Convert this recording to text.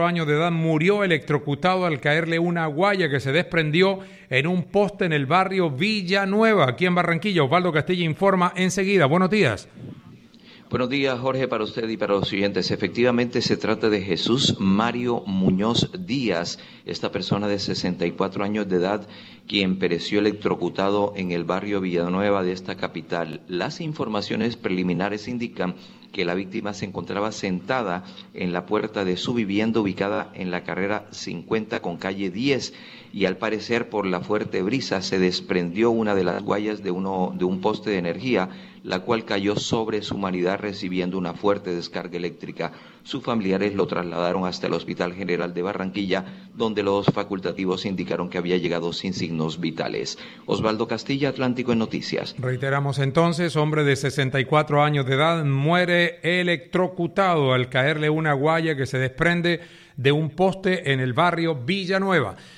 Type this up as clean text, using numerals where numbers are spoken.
años de edad murió electrocutado al caerle una guaya que se desprendió en un poste en el barrio Villanueva, aquí en Barranquilla. Osvaldo Castilla informa enseguida. Buenos días. Buenos días, Jorge, para usted y para los siguientes. Efectivamente, se trata de Jesús Mario Muñoz Díaz, esta persona de 64 años de edad, quien pereció electrocutado en el barrio Villanueva de esta capital. Las informaciones preliminares indican que la víctima se encontraba sentada en la puerta de su vivienda ubicada en la carrera 50 con calle 10 y al parecer por la fuerte brisa se desprendió una de las guayas de un poste de energía, la cual cayó sobre su humanidad recibiendo una fuerte descarga eléctrica. Sus familiares lo trasladaron hasta el Hospital General de Barranquilla, donde los facultativos indicaron que había llegado sin signos vitales. Osvaldo Castilla, Atlántico en Noticias. Reiteramos entonces, hombre de 64 años de edad muere electrocutado al caerle una guaya que se desprende de un poste en el barrio Villanueva.